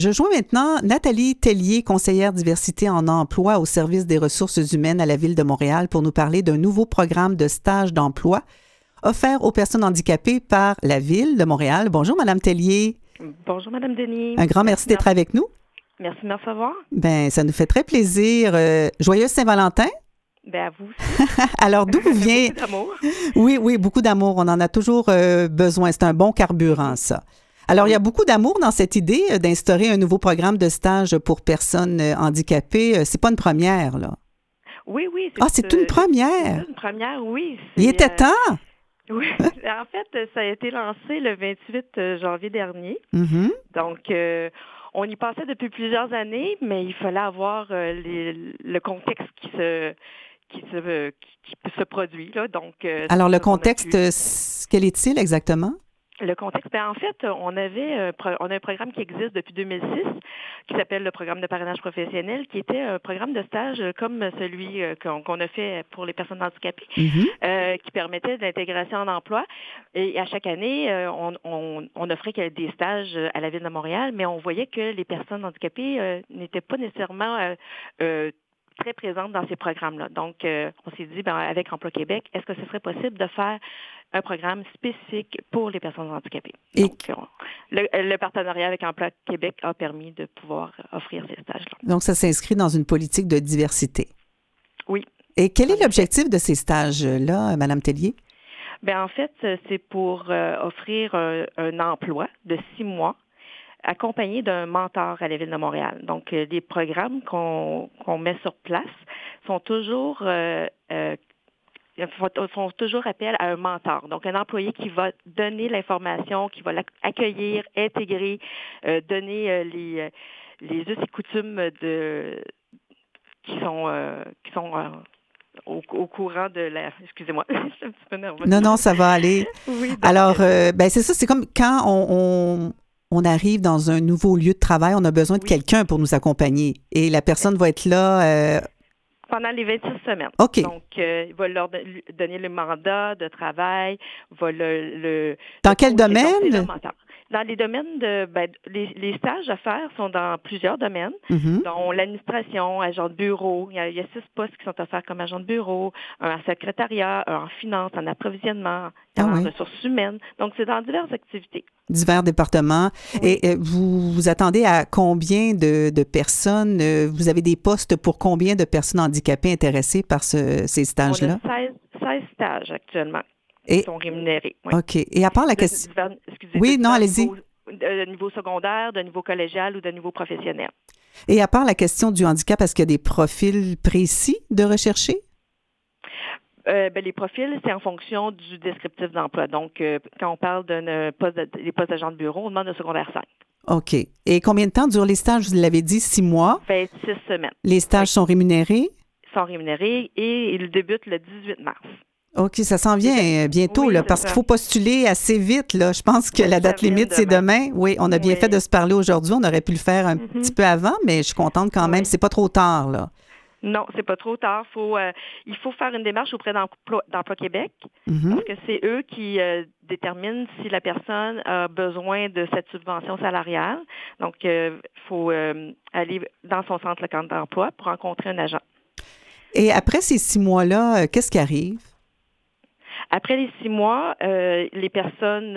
Je joins maintenant Nathalie Tellier, conseillère diversité en emploi au service des ressources humaines à la Ville de Montréal pour nous parler d'un nouveau programme de stage d'emploi offert aux personnes handicapées par la Ville de Montréal. Bonjour, Madame Tellier. Bonjour, Madame Denis. Un grand merci d'être avec nous. Merci de me recevoir. Bien, ça nous fait très plaisir. Joyeuse Saint-Valentin. Bien, à vous aussi. Alors, d'où vous vient... Beaucoup d'amour. Oui, beaucoup d'amour. On en a toujours besoin. C'est un bon carburant, ça. Alors, il y a beaucoup d'amour dans cette idée d'instaurer un nouveau programme de stage pour personnes handicapées. C'est pas une première, là. Oui. C'est une première. C'est une première, oui. Il était temps. Oui. En fait, ça a été lancé le 28 janvier dernier. Mm-hmm. Donc, on y passait depuis plusieurs années, mais il fallait avoir le contexte qui se produit, là. Donc, alors, le contexte, quel est-il exactement? Le contexte, en fait, on a un programme qui existe depuis 2006 qui s'appelle le programme de parrainage professionnel, qui était un programme de stage comme celui qu'on a fait pour les personnes handicapées, qui permettait de l'intégration en emploi. Et à chaque année, on offrait des stages à la Ville de Montréal, mais on voyait que les personnes handicapées n'étaient pas nécessairement très présentes dans ces programmes-là. Donc, on s'est dit, avec Emploi Québec, est-ce que ce serait possible de faire un programme spécifique pour les personnes handicapées? Et donc, le partenariat avec Emploi Québec a permis de pouvoir offrir ces stages-là. Donc, ça s'inscrit dans une politique de diversité. Oui. Et quel est l'objectif de ces stages-là, Mme Tellier? Bien, en fait, c'est pour offrir un emploi de 6 mois accompagné d'un mentor à la Ville de Montréal. Donc, les programmes qu'on met sur place font toujours appel à un mentor. Donc, un employé qui va donner l'information, qui va l'accueillir, intégrer, donner les us et coutumes qui sont au courant de la... Excusez-moi, je suis un petit peu nerveuse. Non, ça va aller. Oui, donc, alors, c'est ça, c'est comme quand on arrive dans un nouveau lieu de travail, on a besoin de quelqu'un pour nous accompagner. Et la personne va être là... pendant les 26 semaines. OK. Donc, il va leur donner le mandat de travail, va Dans quel domaine? Dans les domaines les stages à faire sont dans plusieurs domaines, dont l'administration, agent de bureau. Il y a 6 postes qui sont offerts comme agent de bureau, un en secrétariat, un en finance, en approvisionnement, en ressources humaines. Donc, c'est dans diverses activités. Divers départements. Oui. Et vous attendez à combien de personnes? Vous avez des postes pour combien de personnes handicapées intéressées par ces stages-là? On a 16 stages actuellement. Qui sont rémunérés. Oui. OK. Et à part la question... allez-y. De niveau secondaire, de niveau collégial ou de niveau professionnel. Et à part la question du handicap, est-ce qu'il y a des profils précis de rechercher? Les profils, c'est en fonction du descriptif d'emploi. Donc, quand on parle des postes d'agent de bureau, on demande un secondaire 5. OK. Et combien de temps durent les stages? Vous l'avez dit, 6 mois. 26 semaines. Les stages sont rémunérés? Sont rémunérés et ils débutent le 18 mars. OK, ça s'en vient bientôt, là, parce qu'il faut postuler assez vite, là. Je pense que la date limite, c'est demain. Oui, on a bien fait de se parler aujourd'hui. On aurait pu le faire un petit peu avant, mais je suis contente quand même. C'est pas trop tard, là. Non, c'est pas trop tard. Il faut faire une démarche auprès d'Emploi Québec, parce que c'est eux qui déterminent si la personne a besoin de cette subvention salariale. Donc, il faut aller dans son centre local d'emploi pour rencontrer un agent. Et après ces 6 mois-là, qu'est-ce qui arrive? Après les 6 mois, les personnes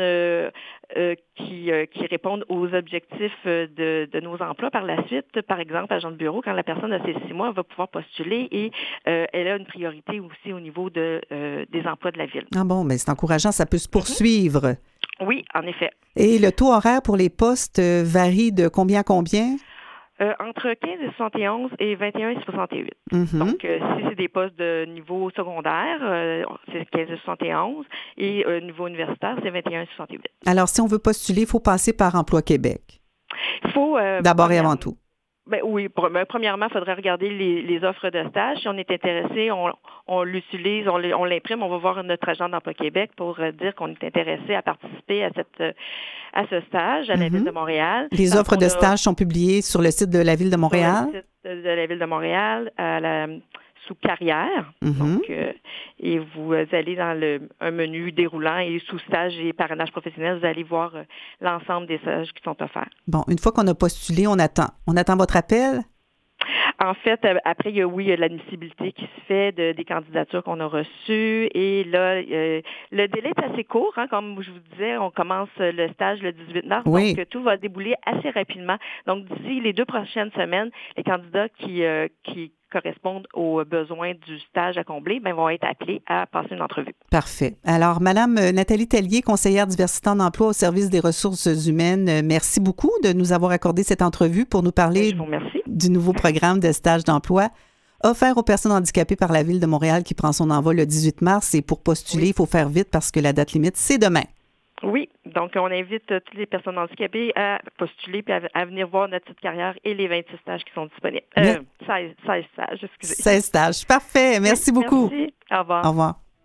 qui répondent aux objectifs de nos emplois par la suite, par exemple, agent de bureau, quand la personne a ces 6 mois, elle va pouvoir postuler et elle a une priorité aussi au niveau des emplois de la Ville. Ah bon, mais c'est encourageant, ça peut se poursuivre. Oui, en effet. Et le taux horaire pour les postes varie de combien à combien? Entre 15 et 71 et 21 et 68. Donc, si c'est des postes de niveau secondaire, c'est 15 et 71 et niveau universitaire, c'est 21 et 68. Alors, si on veut postuler, il faut passer par Emploi Québec. Il faut... d'abord et avant tout. Oui, premièrement, il faudrait regarder les offres de stage. Si on est intéressé, on l'utilise, on l'imprime, on va voir notre agent d'Emploi Québec pour dire qu'on est intéressé à participer à ce stage à la Ville de Montréal. Les offres de stage sont publiées sur le site de la Ville de Montréal? Sur le site de la Ville de Montréal, sous carrière. Mm-hmm. Donc, et vous allez dans un menu déroulant et sous stage et parrainage professionnel, vous allez voir l'ensemble des stages qui sont offerts. Bon, une fois qu'on a postulé, on attend. On attend votre appel? En fait, après, il y a l'admissibilité qui se fait des candidatures qu'on a reçues. Et là, le délai est assez court. Hein, comme je vous disais, on commence le stage le 18 mars. Oui. Donc, tout va débouler assez rapidement. Donc, d'ici les 2 prochaines semaines, les candidats qui correspondent aux besoins du stage à combler, vont être appelés à passer une entrevue. Parfait. Alors, Madame Nathalie Tellier, conseillère diversité en emploi au service des ressources humaines, merci beaucoup de nous avoir accordé cette entrevue pour nous parler du nouveau programme de stage d'emploi offert aux personnes handicapées par la Ville de Montréal qui prend son envol le 18 mars. Et pour postuler, il faut faire vite parce que la date limite, c'est demain. Oui, donc on invite toutes les personnes handicapées à postuler et à venir voir notre site carrière et les 26 stages qui sont disponibles. 16 stages, excusez. 16 stages, parfait. Merci beaucoup. Merci, au revoir. Au revoir.